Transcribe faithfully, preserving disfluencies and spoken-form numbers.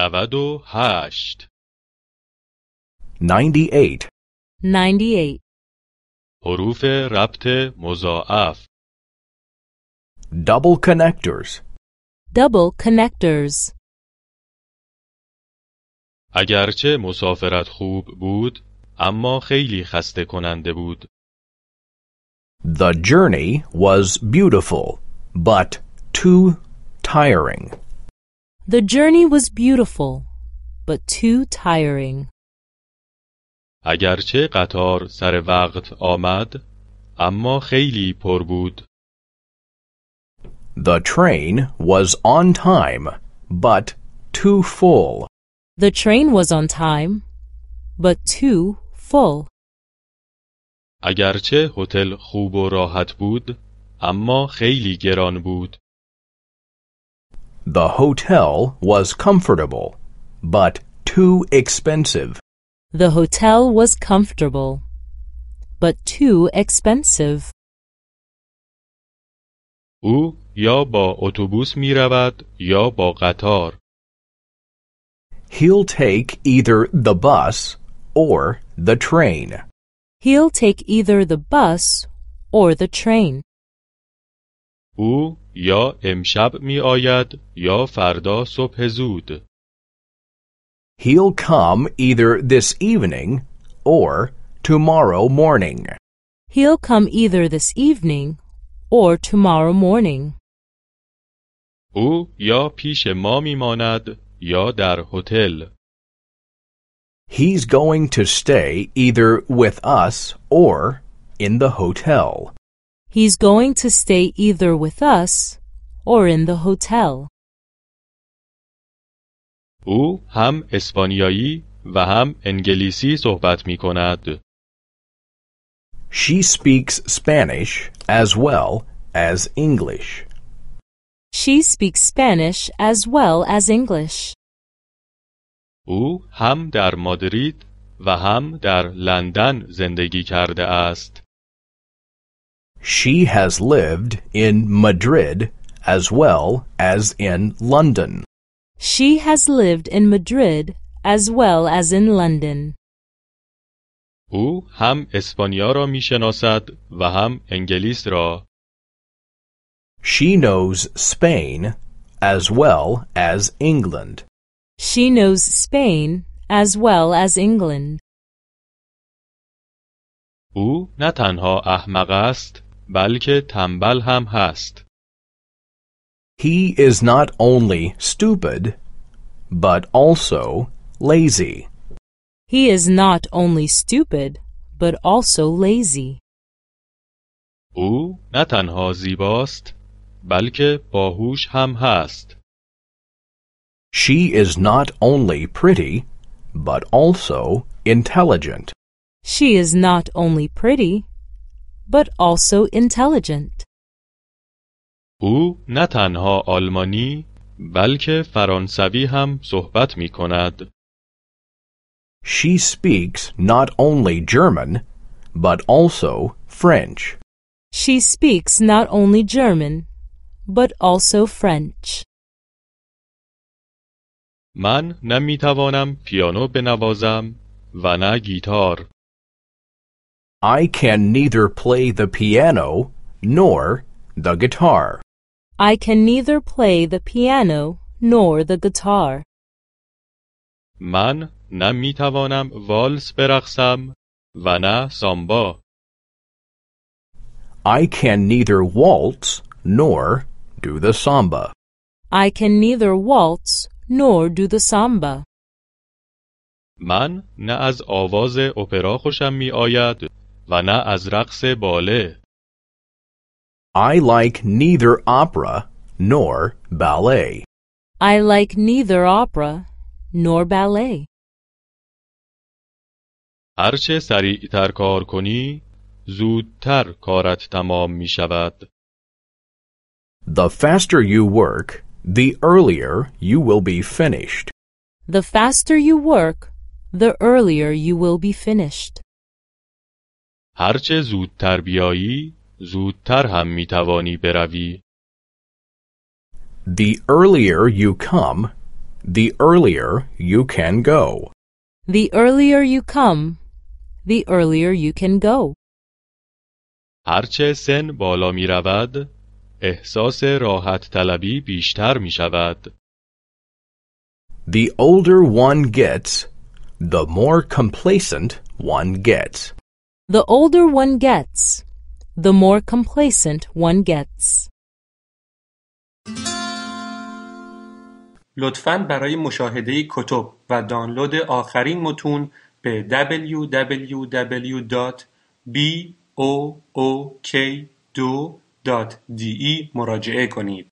نود و هشت. ninety-eight. ninety-eight. حروف ربط مضاعف. Double connectors. Double connectors. اگرچه مسافرت خوب بود، اما خیلی خسته کننده بود. The journey was beautiful, but too tiring. The journey was beautiful, but too tiring. اگرچه قطار سر وقت آمد، اما خیلی پر بود. The train was on time, but too full. The train was on time, but too full. اگرچه هتل خوب و راحت بود، اما خیلی گران بود. The hotel was comfortable, but too expensive. The hotel was comfortable, but too expensive. او یا با اتوبوس می رود یا با قطار. He'll take either the bus or the train. He'll take either the bus or the train. او یا امشب می آید یا فردا صبح زود. He'll come either this evening or tomorrow morning. He'll come either this evening or tomorrow morning. او یا پیش ما می ماند یا در هتل. He's going to stay either with us or in the hotel. He's going to stay either with us or in the hotel. او هم اسپانیایی و هم انگلیسی صحبت می کند. She speaks Spanish as well as English. She speaks Spanish as well as English. او هم در مادرید و هم در لندن زندگی کرده است. She has lived in Madrid as well as in London. She has lived in Madrid as well as in London. او هم اسپانیا را می شناسد و هم انگلیس را. She knows Spain as well as England. She knows Spain as well as England. او نه تنها احمق است بلکه تنبل هم هست. He is not only stupid, but also lazy. He is not only stupid, but also lazy. او نه تنها زیباست بلکه باهوش هم هست. She is not only pretty, but also intelligent. She is not only pretty, but also intelligent. او نه تنها آلمانی بلکه فرانسوی هم صحبت می کند. She speaks not only German, but also French. She speaks not only German, but also French. من نه می توانم پیانو بنوازم و نه گیتار. I can neither play the piano nor the guitar. I can neither play the piano nor the guitar. من نه می توانم والس برقصم و نه سامبا. I can neither waltz nor do the samba. I can neither waltz nor do the samba. من نه از آواز اپرا خوشم می آید و نه از رقص باله. I like neither opera nor ballet. I like neither opera nor ballet. هرچه سریعتر کار کنی، زودتر کارت تمام می شود. The faster you work, the earlier you will be finished. The faster you work, the earlier you will be finished. هرچه زودتر بیایی، زودتر هم می توانی بروی. The earlier you come, The earlier you can go. The earlier you come, the earlier you can go. هرچه سن بالا می رود، احساس راحت طلبی بیشتر می شود. The older one gets, the more complacent one gets. The older one gets, the more complacent one gets. لطفاً برای مشاهده کتب و دانلود آخرین متون به دبلیو دبلیو دبلیو دات بوک دو دات دی ای مراجعه کنید.